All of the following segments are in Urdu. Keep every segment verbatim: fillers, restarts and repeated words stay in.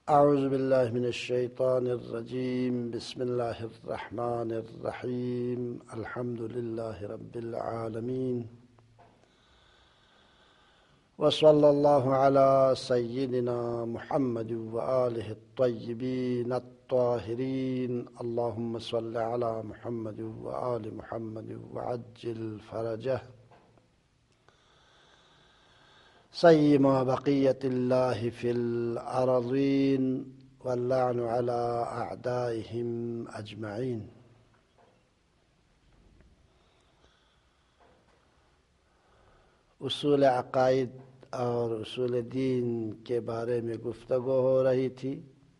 اعوذ باللہ من الشیطان الرجیم بسم اللہ الرحمن الرحیم الحمد للہ رب العالمین وصلی اللہ علی سیدنا محمد وآلہ الطیبین الطاہرین اللہم صل علی محمد وآل محمد وعجل فرجہ سیما بقیت اللہ فی الارضین واللعن علی اعدائہم اجمعین۔ اصول عقائد اور اصول دین کے بارے میں گفتگو ہو رہی تھی،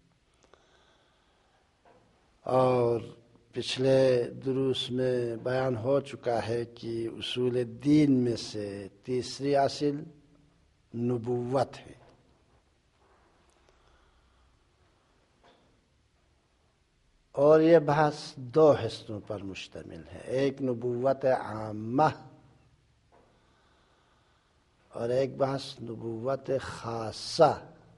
اور پچھلے دروس میں بیان ہو چکا ہے کہ اصول دین میں سے تیسری اصل نبوت ہے۔ اور یہ بحث دو حصوں پر مشتمل ہے، ایک نبوت عامہ اور ایک بحث نبوت خاصہ۔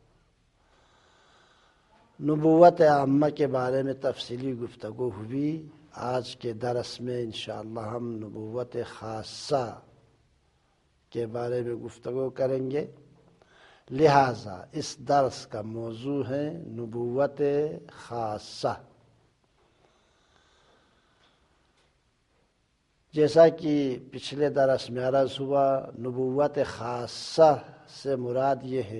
نبوت عامہ کے بارے میں تفصیلی گفتگو ہوئی، آج کے درس میں انشاءاللہ ہم نبوت خاصہ کے بارے میں گفتگو کریں گے، لہذا اس درس کا موضوع ہے نبوت خاصہ۔ جیسا کہ پچھلے درس میں عرض ہوا، نبوت خاصہ سے مراد یہ ہے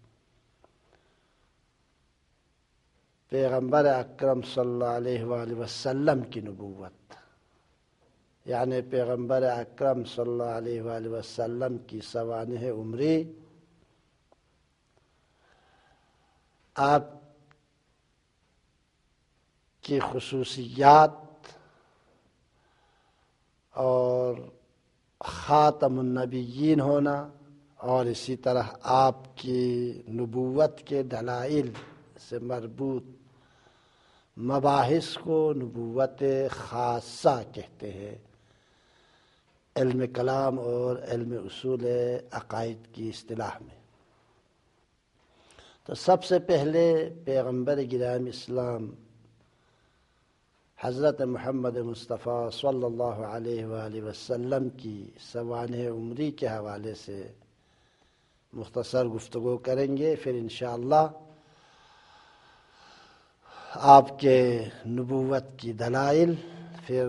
پیغمبر اکرم صلی اللہ علیہ وآلہ وسلم کی نبوت، یعنی پیغمبر اکرم صلی اللہ علیہ وآلہ وسلم کی سوانح عمری، آپ کی خصوصیات اور خاتم النبیین ہونا، اور اسی طرح آپ کی نبوت کے دلائل سے مربوط مباحث کو نبوت خاصہ کہتے ہیں علم کلام اور علم اصول عقائد کی اصطلاح میں۔ تو سب سے پہلے پیغمبر گرامی اسلام حضرت محمد مصطفیٰ صلی اللہ علیہ وآلہ وسلم کی سوانح عمری کے حوالے سے مختصر گفتگو کریں گے، پھر انشاءاللہ آپ کے نبوت کی دلائل، پھر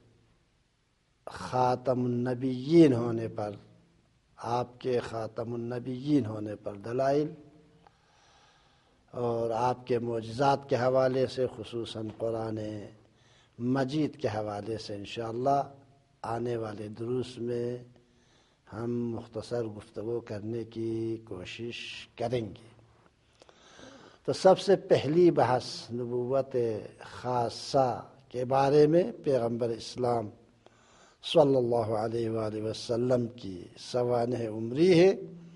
خاتم النبیین ہونے پر، آپ کے خاتم النبیین ہونے پر دلائل، اور آپ کے معجزات کے حوالے سے خصوصاً قرآن مجید کے حوالے سے انشاءاللہ آنے والے دروس میں ہم مختصر گفتگو کرنے کی کوشش کریں گے۔ تو سب سے پہلی بحث نبوت خاصہ کے بارے میں پیغمبر اسلام صلی اللہ علیہ وآلہ وسلم کی سوانح عمری ہے۔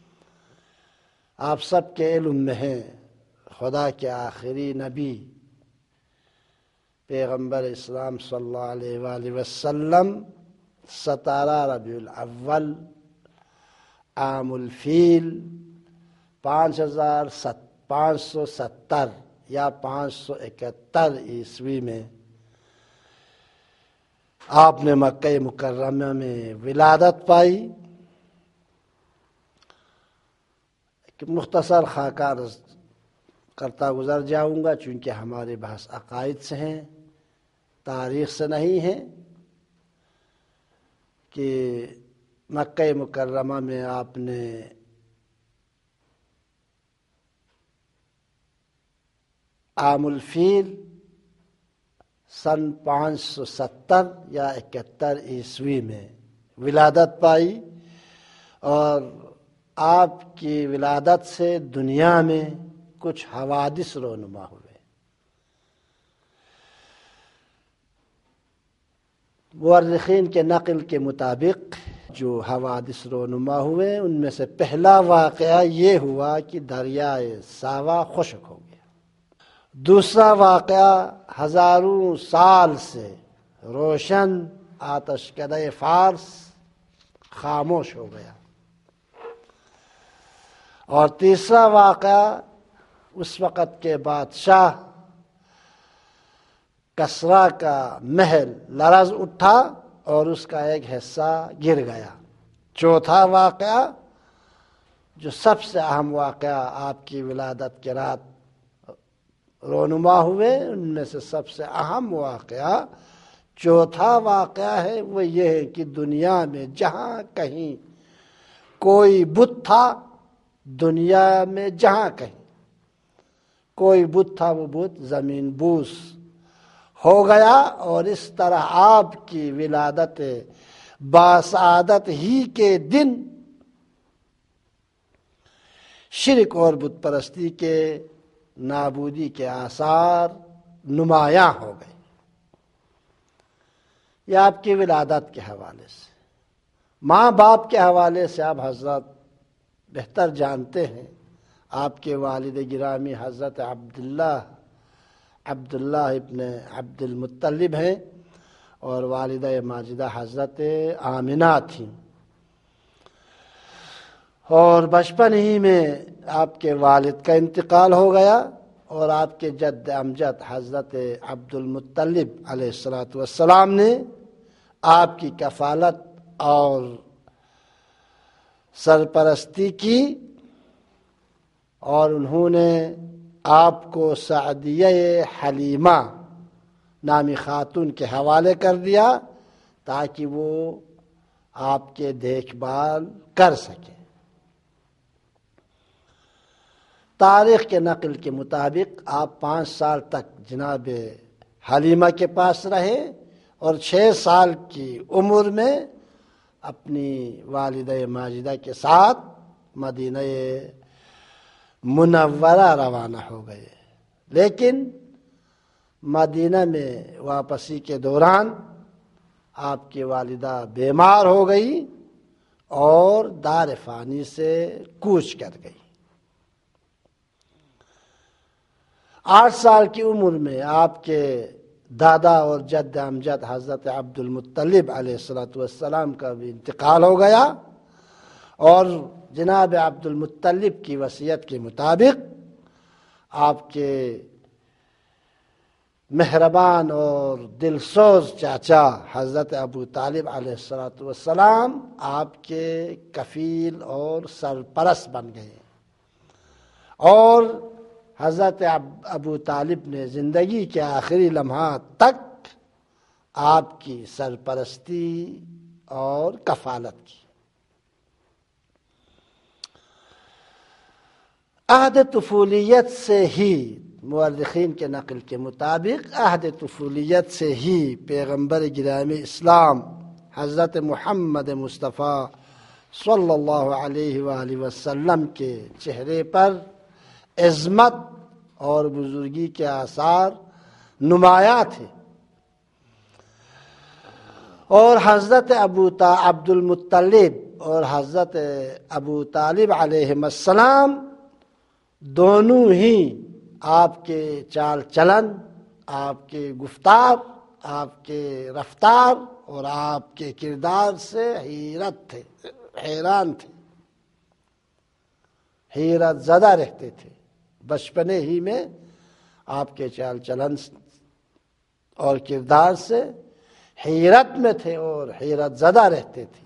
آپ سب کے علم میں ہیں، خدا کے آخری نبی پیغمبر اسلام صلی اللہ علیہ وآلہ وسلم ستارہ ربیع الاول عام الفیل پانچ ہزار ست پانچ سو ستر یا پانچ سو اکہتر عیسوی میں آپ نے مکہ مکرمہ میں ولادت پائی۔ ایک مختصر خاکہ عرض کرتا گزر جاؤں گا، چونکہ ہمارے بحث عقائد سے ہیں، تاریخ سے نہیں ہے، کہ مکہ مکرمہ میں آپ نے عام الفیل سن پانچ سو ستر یا اکہتر عیسوی میں ولادت پائی، اور آپ کی ولادت سے دنیا میں کچھ حوادث رونما ہوئے۔ مورخین کے نقل کے مطابق جو حوادث رونما ہوئے ان میں سے پہلا واقعہ یہ ہوا کہ دریائے ساوا خشک ہو گیا۔ دوسرا واقعہ ہزاروں سال سے روشن آتش کدہ فارس خاموش ہو گیا۔ اور تیسرا واقعہ اس وقت کے بادشاہ کسریٰ کا محل لرز اٹھا اور اس کا ایک حصہ گر گیا۔ چوتھا واقعہ جو سب سے اہم واقعہ آپ کی ولادت کے رات رونما ہوئے، ان میں سے سب سے اہم واقعہ چوتھا واقعہ ہے، وہ یہ ہے کہ دنیا میں جہاں کہیں کوئی بت تھا، دنیا میں جہاں کہیں کوئی بت تھا، وہ بت زمین بوس ہو گیا، اور اس طرح آپ کی ولادت باسعادت ہی کے دن شرک اور بت پرستی کے نابودی کے آثار نمایاں ہو گئے۔ یہ آپ کی ولادت کے حوالے سے۔ ماں باپ کے حوالے سے آپ حضرات بہتر جانتے ہیں، آپ کے والد گرامی حضرت عبداللہ عبداللہ ابن عبد المطلب ہیں، اور والدہ ماجدہ حضرت آمنہ تھیں، اور بچپن ہی میں آپ کے والد کا انتقال ہو گیا، اور آپ کے جد امجد حضرت عبد المطلب علیہ الصلاۃ والسلام نے آپ کی کفالت اور سرپرستی کی، اور انہوں نے آپ کو سعدیہ حلیمہ نامی خاتون کے حوالے کر دیا تاکہ وہ آپ کے دیکھ بھال کر سکے۔ تاریخ کے نقل کے مطابق آپ پانچ سال تک جناب حلیمہ کے پاس رہے، اور چھ سال کی عمر میں اپنی والدہ ماجدہ کے ساتھ مدینہ منورہ روانہ ہو گئے، لیکن مدینہ میں واپسی کے دوران آپ کی والدہ بیمار ہو گئی اور دار فانی سے کوچ کر گئی۔ آٹھ سال کی عمر میں آپ کے دادا اور جد امجد حضرت عبد المطلب علیہ الصلاۃ والسلام کا بھی انتقال ہو گیا، اور جناب عبد المطلب کی وصیت کے مطابق آپ کے مہربان اور دلسوز چاچا حضرت ابو طالب علیہ الصلاۃ والسلام آپ کے کفیل اور سرپرست بن گئے، اور حضرت ابو طالب نے زندگی کے آخری لمحات تک آپ کی سرپرستی اور کفالت کی۔ عہد طفولیت سے ہی، مورخین کے نقل کے مطابق عہد طفولیت سے ہی پیغمبر گرامی اسلام حضرت محمد مصطفیٰ صلی اللہ علیہ وآلہ وسلم کے چہرے پر عظمت اور بزرگی کے آثار نمایاں تھے، اور حضرت ابو عبد المطلب اور حضرت ابو طالب علیہ السلام دونوں ہی آپ کے چال چلن، آپ کے گفتار، آپ کے رفتار اور آپ کے کردار سے حیرت تھے حیران تھے حیرت زدہ رہتے تھے۔ بچپنے ہی میں آپ کے چال چلن اور کردار سے حیرت میں تھے اور حیرت زدہ رہتے تھے۔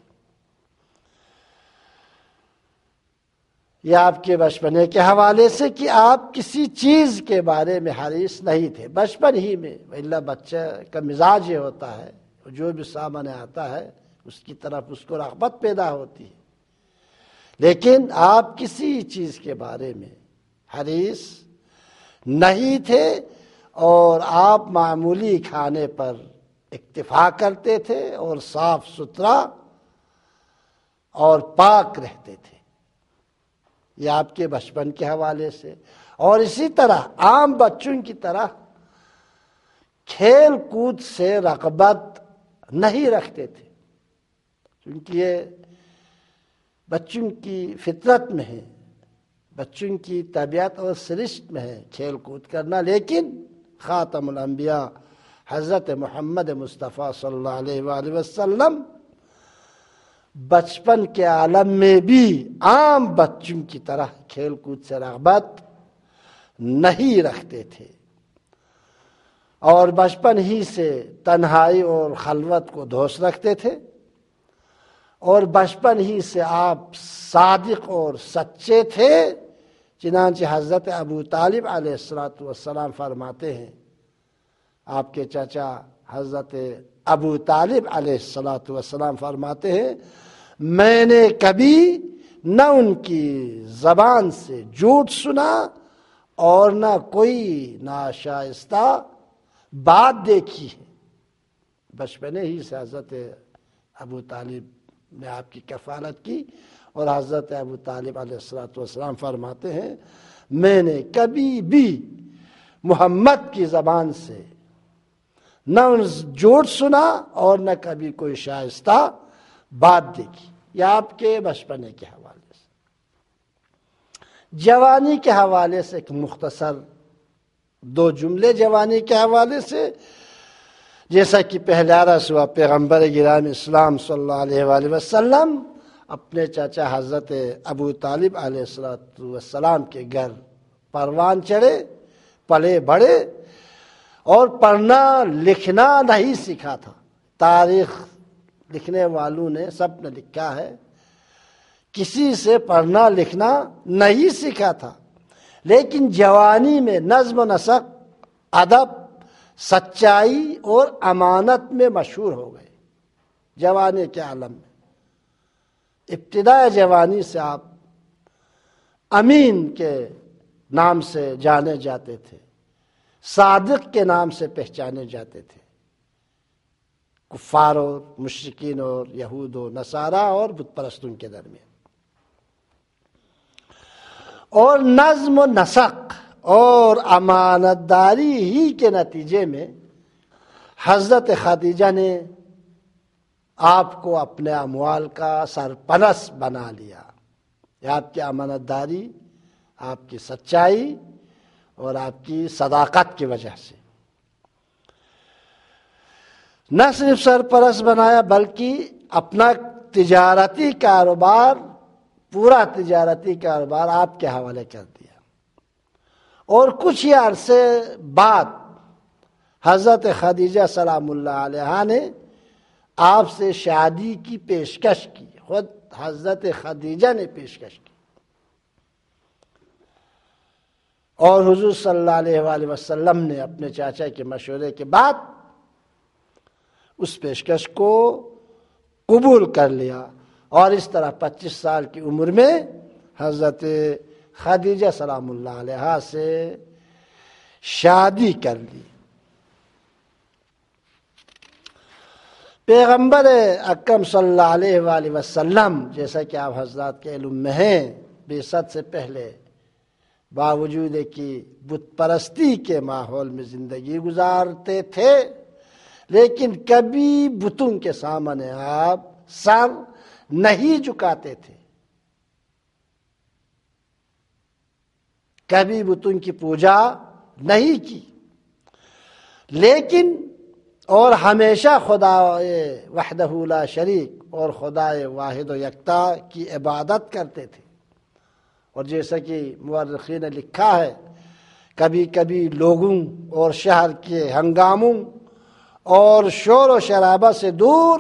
یہ آپ کے بچپنے کے حوالے سے کہ آپ کسی چیز کے بارے میں حریص نہیں تھے بچپن ہی میں، الا بچہ کا مزاج یہ ہوتا ہے، جو بھی سامنے آتا ہے اس کی طرف اس کو رغبت پیدا ہوتی ہے، لیکن آپ کسی چیز کے بارے میں حریص نہیں تھے، اور آپ معمولی کھانے پر اکتفا کرتے تھے اور صاف ستھرا اور پاک رہتے تھے۔ یہ آپ کے بچپن کے حوالے سے، اور اسی طرح عام بچوں کی طرح کھیل کود سے رغبت نہیں رکھتے تھے، کیونکہ یہ بچوں کی فطرت میں ہے، بچوں کی طبیعت اور سرشت میں ہے کھیل کود کرنا، لیکن خاتم الانبیاء حضرت محمد مصطفیٰ صلی اللہ علیہ وآلہ وسلم بچپن کے عالم میں بھی عام بچوں کی طرح کھیل کود سے رغبت نہیں رکھتے تھے، اور بچپن ہی سے تنہائی اور خلوت کو دوست رکھتے تھے، اور بچپن ہی سے آپ صادق اور سچے تھے۔ چنانچہ حضرت ابو طالب علیہ الصلوۃ والسلام فرماتے ہیں، آپ کے چچا حضرت ابو طالب علیہ الصلوۃ والسلام فرماتے ہیں، میں نے کبھی نہ ان کی زبان سے جھوٹ سنا اور نہ کوئی ناشائستہ بات دیکھی ہے۔ بچپنے ہی سے حضرت ابو طالب نے آپ کی کفالت کی، اور حضرت ابو طالب علیہ الصلوۃ والسلام فرماتے ہیں، میں نے کبھی بھی محمد کی زبان سے نہ جھوٹ سنا اور نہ کبھی کوئی شائستہ بات دیکھی۔ یہ آپ کے بچپنے کے حوالے سے۔ جوانی کے حوالے سے ایک مختصر دو جملے جوانی کے حوالے سے، جیسا کہ پہلے عرض ہوا، پیغمبر گرامی اسلام صلی اللہ علیہ وآلہ وسلم اپنے چاچا حضرت ابو طالب علیہ السلام کے گھر پروان چڑھے، پلے بڑھے، اور پڑھنا لکھنا نہیں سیکھا تھا۔ تاریخ لکھنے والوں نے سب نے لکھا ہے، کسی سے پڑھنا لکھنا نہیں سیکھا تھا، لیکن جوانی میں نظم و نسق، ادب، سچائی اور امانت میں مشہور ہو گئے۔ جوانی کے عالم میں ابتدائے جوانی سے آپ امین کے نام سے جانے جاتے تھے، صادق کے نام سے پہچانے جاتے تھے، کفار اور مشرکین اور یہود و نصارہ اور بت پرستوں کے درمیان۔ اور نظم و نسق اور امانت داری ہی کے نتیجے میں حضرت خدیجہ نے آپ کو اپنے اموال کا سرپرست بنا لیا۔ یہ آپ کی امانت داری، آپ کی سچائی اور آپ کی صداقت کی وجہ سے نہ صرف سرپرست بنایا، بلکہ اپنا تجارتی کاروبار، پورا تجارتی کاروبار آپ کے حوالے کر دیا۔ اور کچھ ہی عرصے بعد حضرت خدیجہ سلام اللہ علیہا نے آپ سے شادی کی پیشکش کی، خود حضرت خدیجہ نے پیشکش کی، اور حضور صلی اللہ علیہ وآلہ وسلم نے اپنے چاچا کے مشورے کے بعد اس پیشکش کو قبول کر لیا، اور اس طرح پچیس سال کی عمر میں حضرت خدیجہ سلام اللہ علیہا سے شادی کر لی۔ پیغمبر اکرم صلی اللہ علیہ وآلہ وسلم، جیسا کہ آپ حضرات کے علم میں ہیں، بعثت سے پہلے باوجود کہ بت پرستی کے ماحول میں زندگی گزارتے تھے، لیکن کبھی بتوں کے سامنے آپ سر نہیں جھکاتے تھے، کبھی بتوں کی پوجا نہیں کی، لیکن اور ہمیشہ خدا وحدہ لا شریک اور خدا واحد و یکتا کی عبادت کرتے تھے۔ اور جیسا کہ مورخین نے لکھا ہے، کبھی کبھی لوگوں اور شہر کے ہنگاموں اور شور و شرابہ سے دور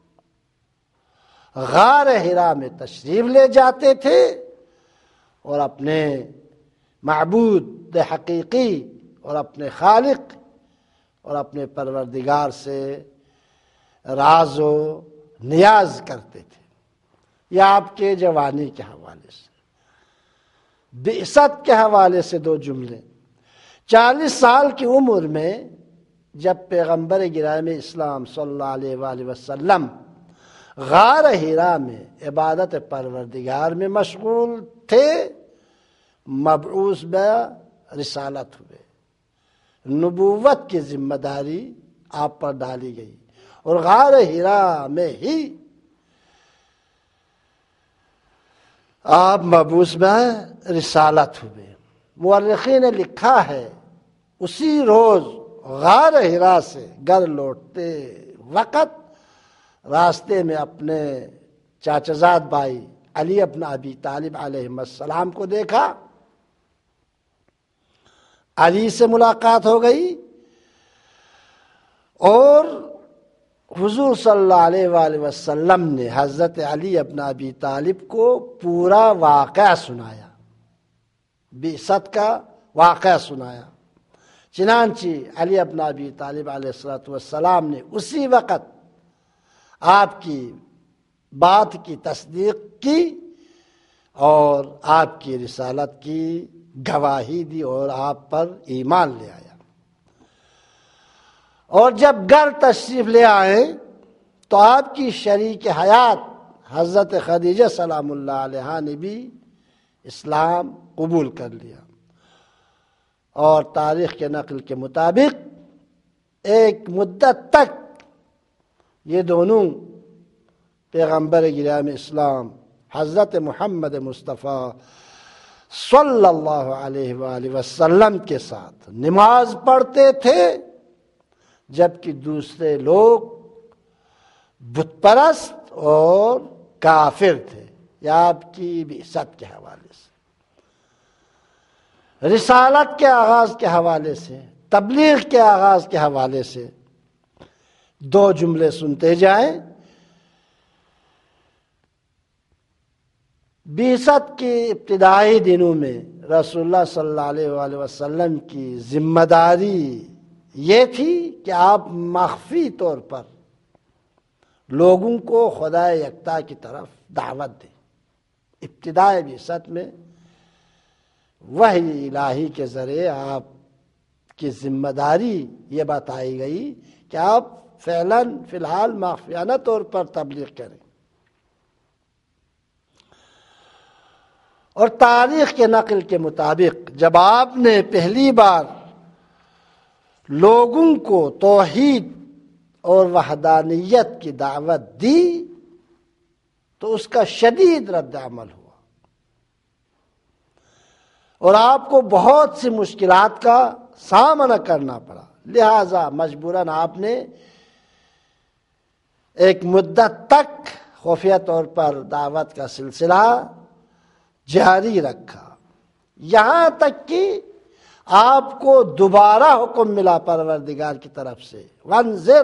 غار حرا میں تشریف لے جاتے تھے، اور اپنے معبود حقیقی اور اپنے خالق اور اپنے پروردگار سے راز و نیاز کرتے تھے۔ یہ آپ کے جوانی کے حوالے سے۔ بعثت کے حوالے سے دو جملے۔ چالیس سال کی عمر میں جب پیغمبر گرامی اسلام صلی اللہ علیہ وآلہ وسلم غار حرا میں عبادت پروردگار میں مشغول تھے، مبعوث بہ رسالت ہوئے، نبوت کی ذمہ داری آپ پر ڈالی گئی، اور غار حرا میں ہی آپ مبعوث بہ رسالت ہوئے۔ مورخین نے لکھا ہے، اسی روز غار حرا سے گھر لوٹتے وقت راستے میں اپنے چاچازاد بھائی علی ابن ابی طالب علیہ السلام کو دیکھا، علی سے ملاقات ہو گئی اور حضور صلی اللہ علیہ وآلہ وسلم نے حضرت علی ابن ابی طالب کو پورا واقعہ سنایا، بعثت کا واقعہ سنایا۔ چنانچہ علی ابن ابی طالب علیہ الصلوۃ والسلام نے اسی وقت آپ کی بات کی تصدیق کی اور آپ کی رسالت کی گواہی دی اور آپ پر ایمان لے آیا۔ اور جب گھر تشریف لے آئے تو آپ کی شریک حیات حضرت خدیجہ سلام اللہ علیہا نے بھی اسلام قبول کر لیا، اور تاریخ کے نقل کے مطابق ایک مدت تک یہ دونوں پیغمبر گرامی اسلام حضرت محمد مصطفیٰ صلی اللہ علیہ وآلہ وسلم کے ساتھ نماز پڑھتے تھے، جبکہ دوسرے لوگ بت پرست اور کافر تھے۔ یا آپ کی بعثت کے حوالے سے، رسالت کے آغاز کے حوالے سے، تبلیغ کے آغاز کے حوالے سے دو جملے سنتے جائیں۔ بعثت کے ابتدائی دنوں میں رسول اللہ صلی اللہ علیہ وآلہ وسلم کی ذمہ داری یہ تھی کہ آپ مخفی طور پر لوگوں کو خدا یکتا کی طرف دعوت دیں۔ ابتدائی بعثت میں وحی الہی کے ذریعے آپ کی ذمہ داری یہ بتائی گئی کہ آپ فعلاً فی الحال مخفیانہ طور پر تبلیغ کریں۔ اور تاریخ کے نقل کے مطابق جب آپ نے پہلی بار لوگوں کو توحید اور وحدانیت کی دعوت دی تو اس کا شدید رد عمل ہوا، اور آپ کو بہت سی مشکلات کا سامنا کرنا پڑا، لہذا مجبوراً آپ نے ایک مدت تک خفیہ طور پر دعوت کا سلسلہ جاری رکھا، یہاں تک کہ آپ کو دوبارہ حکم ملا پروردگار کی طرف سے، وانذر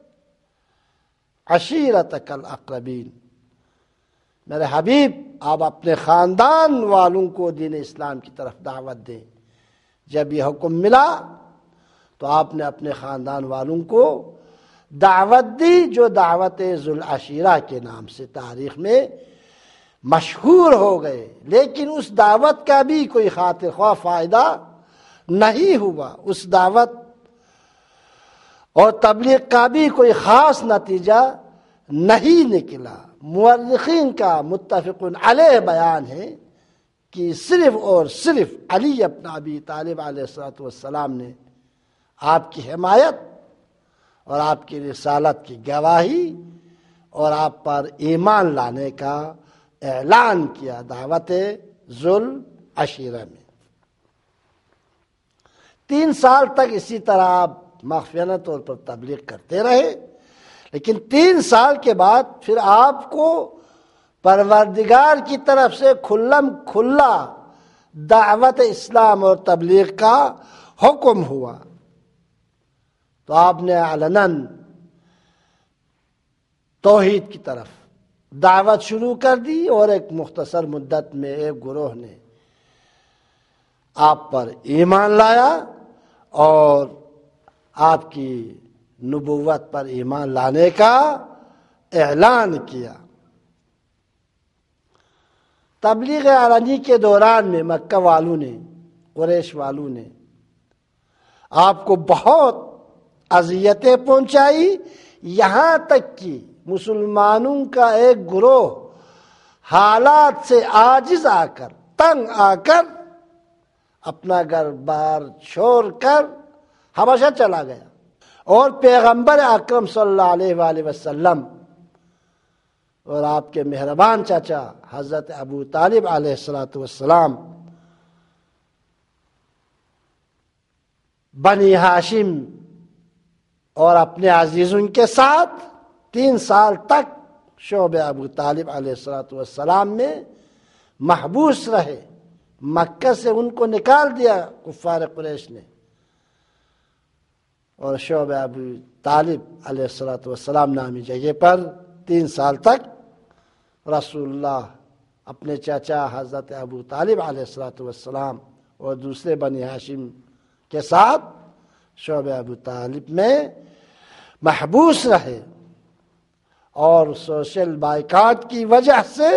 عشیرتک الاقربین، میرے حبیب آپ اپنے خاندان والوں کو دین اسلام کی طرف دعوت دیں۔ جب یہ حکم ملا تو آپ نے اپنے خاندان والوں کو دعوت دی، جو دعوت ذوالعشیرہ کے نام سے تاریخ میں مشہور ہو گئے، لیکن اس دعوت کا بھی کوئی خاطر خواہ فائدہ نہیں ہوا، اس دعوت اور تبلیغ کا بھی کوئی خاص نتیجہ نہیں نکلا۔ مورخین کا متفق علیہ بیان ہے کہ صرف اور صرف علی ابن ابی طالب علیہ الصلوۃ والسلام نے آپ کی حمایت اور آپ کی رسالت کی گواہی اور آپ پر ایمان لانے کا اعلان کیا دعوت ذوالعشیرہ میں۔ تین سال تک اسی طرح آپ مخفیانہ طور پر تبلیغ کرتے رہے، لیکن تین سال کے بعد پھر آپ کو پروردگار کی طرف سے کھلم کھلا دعوت اسلام اور تبلیغ کا حکم ہوا، تو آپ نے علناً توحید کی طرف دعوت شروع کر دی، اور ایک مختصر مدت میں ایک گروہ نے آپ پر ایمان لایا اور آپ کی نبوت پر ایمان لانے کا اعلان کیا۔ تبلیغ علنی کے دوران میں مکہ والوں نے، قریش والوں نے آپ کو بہت اذیتیں پہنچائی، یہاں تک کہ مسلمانوں کا ایک گروہ حالات سے عاجز آ کر، تنگ آ کر اپنا گھر بار چھوڑ کر حبشہ چلا گیا، اور پیغمبر اکرم صلی اللہ علیہ وآلہ وسلم اور آپ کے مہربان چاچا حضرت ابو طالب علیہ الصلوۃ والسلام بنی ہاشم اور اپنے عزیزوں کے ساتھ تین سال تک شعب ابو طالب علیہ الصلوۃ والسلام میں محبوس رہے، مکہ سے ان کو نکال دیا کفار قریش نے، اور شعب ابو طالب علیہ الصلوۃ والسلام نامی جگہ پر تین سال تک رسول اللہ اپنے چاچا حضرت ابو طالب علیہ الصلوۃ والسلام اور دوسرے بنی ہاشم کے ساتھ شعب ابو طالب میں محبوس رہے، اور سوشل بائیکاٹ کی وجہ سے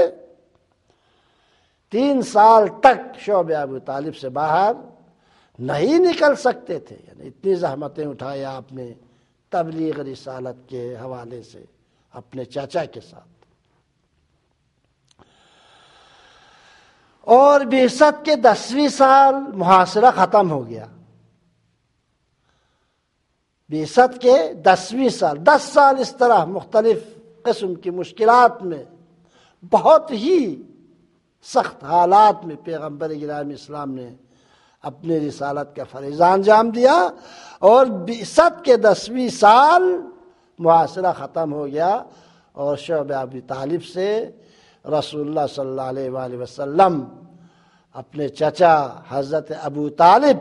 تین سال تک شعب ابو طالب سے باہر نہیں نکل سکتے تھے. یعنی اتنی زحمتیں اٹھائی آپ نے تبلیغ رسالت کے حوالے سے اپنے چاچا کے ساتھ. اور بعثت کے دسویں سال محاصرہ ختم ہو گیا. بعثت کے دسویں سال دس سال اس طرح مختلف قسم کی مشکلات میں، بہت ہی سخت حالات میں پیغمبر گرامی اسلام نے اپنی رسالت کا فریضہ انجام دیا، اور بعثت کے دسویں سال محاصرہ ختم ہو گیا، اور شعب ابی طالب سے رسول اللہ صلی اللہ علیہ وآلہ وسلم اپنے چچا حضرت ابو طالب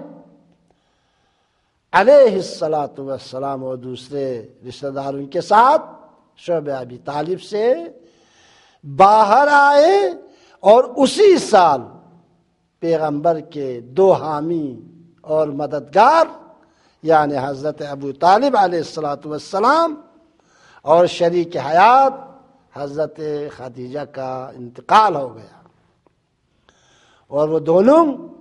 علیہ الصلاۃ والسلام اور دوسرے رشتہ داروں کے ساتھ شعب ابی طالب سے باہر آئے، اور اسی سال پیغمبر کے دو حامی اور مددگار یعنی حضرت ابو طالب علیہ الصلاۃ والسلام اور شریک حیات حضرت خدیجہ کا انتقال ہو گیا، اور وہ دونوں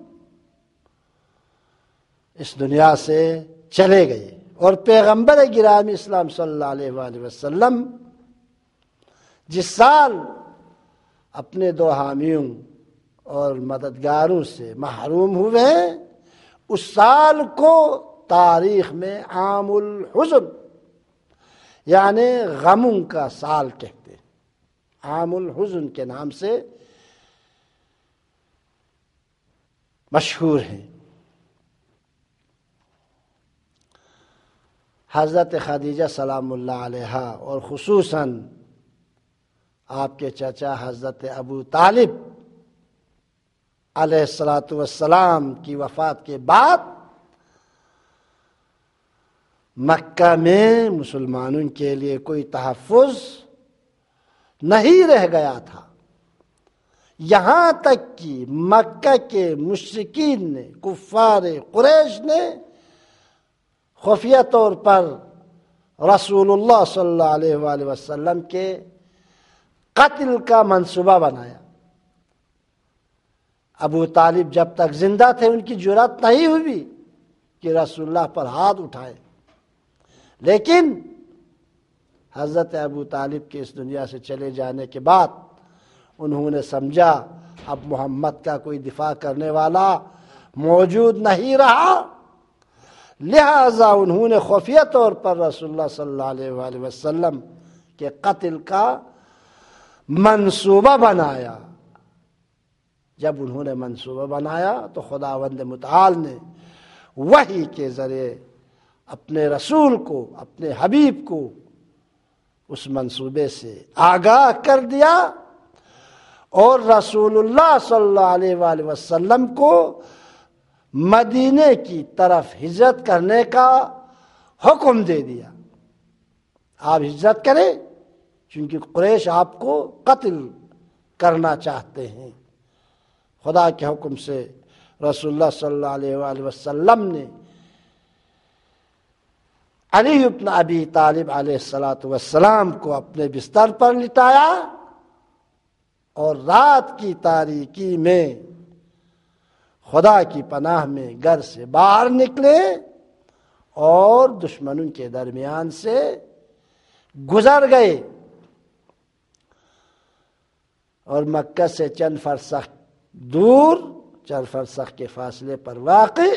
اس دنیا سے چلے گئے. اور پیغمبر گرامی اسلام صلی اللہ علیہ وآلہ وسلم جس سال اپنے دو حامیوں اور مددگاروں سے محروم ہوئے، اس سال کو تاریخ میں عام الحزن یعنی غموں کا سال کہتے ہیں. عام الحزن کے نام سے مشہور ہیں. حضرت خدیجہ سلام اللہ علیہا اور خصوصاً آپ کے چچا حضرت ابو طالب علیہ الصلاۃ والسلام کی وفات کے بعد مکہ میں مسلمانوں کے لیے کوئی تحفظ نہیں رہ گیا تھا، یہاں تک کہ مکہ کے مشرکین نے، کفار قریش نے خفیہ طور پر رسول اللہ صلی اللہ علیہ وآلہ وسلم کے قتل کا منصوبہ بنایا. ابو طالب جب تک زندہ تھے ان کی جرات نہیں ہوئی کہ رسول اللہ پر ہاتھ اٹھائے، لیکن حضرت ابو طالب کے اس دنیا سے چلے جانے کے بعد انہوں نے سمجھا اب محمد کا کوئی دفاع کرنے والا موجود نہیں رہا، لہذا انہوں نے خفیہ طور پر رسول اللہ صلی اللہ علیہ وآلہ وسلم کے قتل کا منصوبہ بنایا. جب انہوں نے منصوبہ بنایا تو خداوند متعال نے وحی کے ذریعے اپنے رسول کو، اپنے حبیب کو اس منصوبے سے آگاہ کر دیا، اور رسول اللہ صلی اللہ علیہ وآلہ وسلم کو مدینے کی طرف ہجرت کرنے کا حکم دے دیا. آپ ہجرت کریں چونکہ قریش آپ کو قتل کرنا چاہتے ہیں. خدا کے حکم سے رسول اللہ صلی اللہ علیہ وآلہ وسلم نے علی ابن ابی طالب علیہ الصلاۃ والسلام کو اپنے بستر پر لٹایا، اور رات کی تاریکی میں خدا کی پناہ میں گھر سے باہر نکلے اور دشمنوں کے درمیان سے گزر گئے، اور مکہ سے چند فرسخ دور، چند فرسخ کے فاصلے پر واقع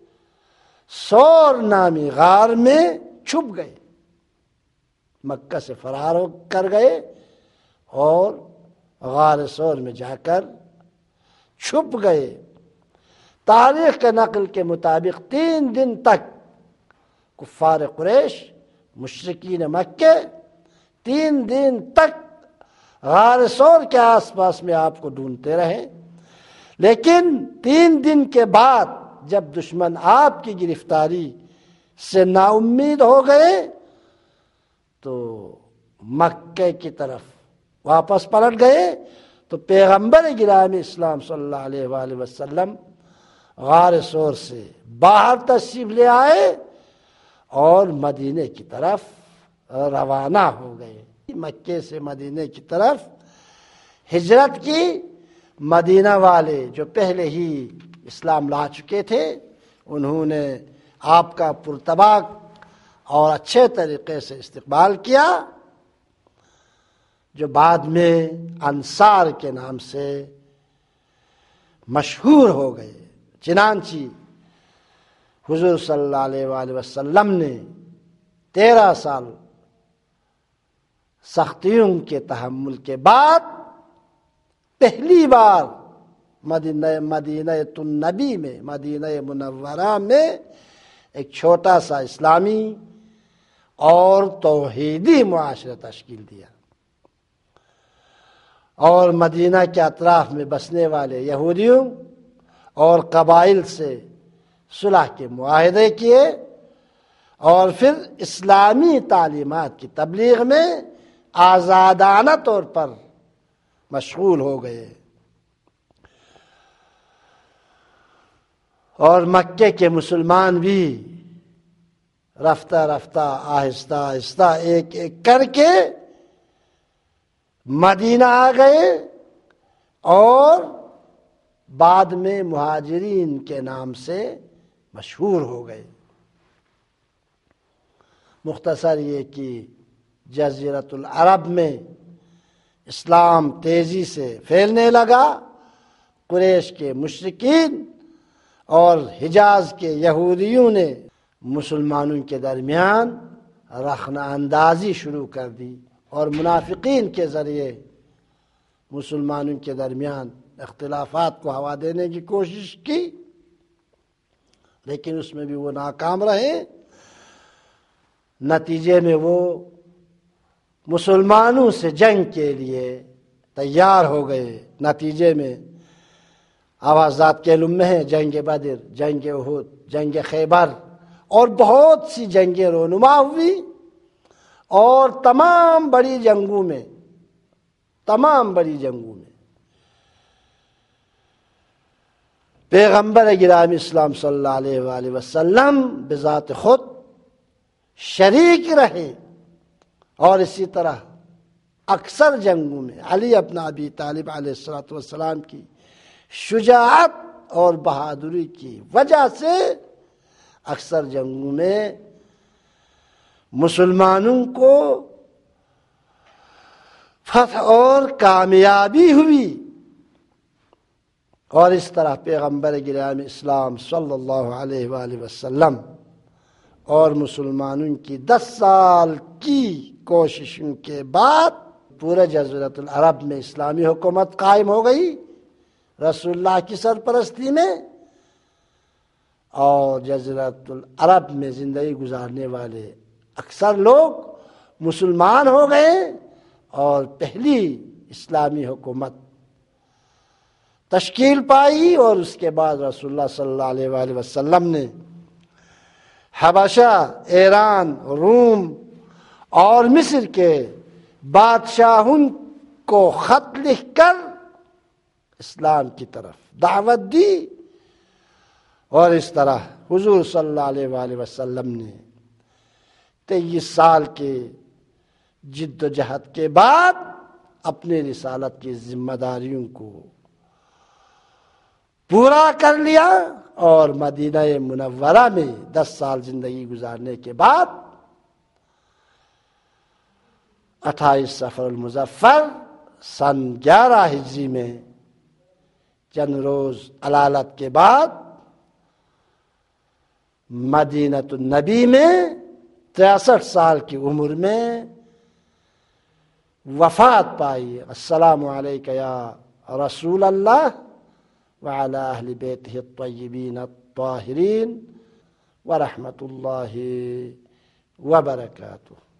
سور نامی غار میں چھپ گئے. مکہ سے فرار ہو کر گئے اور غار سور میں جا کر چھپ گئے. تاریخ کے نقل کے مطابق تین دن تک کفار قریش، مشرکین مکہ تین دن تک غار سور کے آس پاس میں آپ کو ڈھونڈتے رہے، لیکن تین دن کے بعد جب دشمن آپ کی گرفتاری سے نا امید ہو گئے تو مکے کی طرف واپس پلٹ گئے، تو پیغمبر گرامی اسلام صلی اللہ علیہ وآلہ وسلم غار ثور سے باہر تشریف لے آئے اور مدینے کی طرف روانہ ہو گئے۔ مکے سے مدینے کی طرف ہجرت کی۔ مدینہ والے جو پہلے ہی اسلام لا چکے تھے انہوں نے آپ کا پرتباک اور اچھے طریقے سے استقبال کیا، جو بعد میں انصار کے نام سے مشہور ہو گئے۔ چنانچہ حضور صلی اللہ علیہ وآلہ وسلم نے تیرہ سال سختیوں کے تحمل کے بعد پہلی بار مدینہ مدینہ النبی میں، مدینہ منورہ میں ایک چھوٹا سا اسلامی اور توحیدی معاشرہ تشکیل دیا، اور مدینہ کے اطراف میں بسنے والے یہودیوں اور قبائل سے صلح کے معاہدے کیے، اور پھر اسلامی تعلیمات کی تبلیغ میں آزادانہ طور پر مشغول ہو گئے، اور مکے کے مسلمان بھی رفتہ رفتہ آہستہ آہستہ ایک ایک کر کے مدینہ آ گئے، اور بعد میں مہاجرین کے نام سے مشہور ہو گئے۔ مختصر یہ کہ جزیرۃ العرب میں اسلام تیزی سے پھیلنے لگا، قریش کے مشرکین اور حجاز کے یہودیوں نے مسلمانوں کے درمیان رخنہ اندازی شروع کر دی، اور منافقین کے ذریعے مسلمانوں کے درمیان اختلافات کو ہوا دینے کی کوشش کی، لیکن اس میں بھی وہ ناکام رہے۔ نتیجے میں وہ مسلمانوں سے جنگ کے لیے تیار ہو گئے۔ نتیجے میں آوازات کے لمحے ہیں، جنگ بدر، جنگ احد، جنگ خیبر اور بہت سی جنگیں رونما ہوئی، اور تمام بڑی جنگوں میں تمام بڑی جنگوں میں پیغمبر گرامی اسلام صلی اللہ علیہ وآلہ وسلم بذات خود شریک رہے، اور اسی طرح اکثر جنگوں میں علی ابن ابی طالب علیہ الصلوۃ والسلام کی شجاعت اور بہادری کی وجہ سے اکثر جنگوں میں مسلمانوں کو فتح اور کامیابی ہوئی، اور اس طرح پیغمبر گرامی اسلام صلی اللہ علیہ وآلہ وسلم اور مسلمانوں کی دس سال کی کوششوں کے بعد پورے جزیرۃ العرب میں اسلامی حکومت قائم ہو گئی رسول اللہ کی سرپرستی میں، اور جزیرۃ العرب میں زندگی گزارنے والے اکثر لوگ مسلمان ہو گئے، اور پہلی اسلامی حکومت تشکیل پائی۔ اور اس کے بعد رسول اللہ صلی اللہ علیہ وآلہ وسلم نے حبشہ، ایران، روم اور مصر کے بادشاہوں کو خط لکھ کر اسلام کی طرف دعوت دی، اور اس طرح حضور صلی اللہ علیہ وآلہ وسلم نے تیئیس سال کے جد و جہد کے بعد اپنی رسالت کی ذمہ داریوں کو پورا کر لیا، اور مدینہ منورہ میں دس سال زندگی گزارنے کے بعد اٹھائیس صفر المظفر سن گیارہ ہجری میں چند روز علالت کے بعد مدینہ النبی میں تریسٹھ سال کی عمر میں وفات پائی۔ السلام علیکہ یا رسول اللہ وعلی اہل بیتہ الطیبین الطاہرین ورحمۃ اللہ وبرکاتہ۔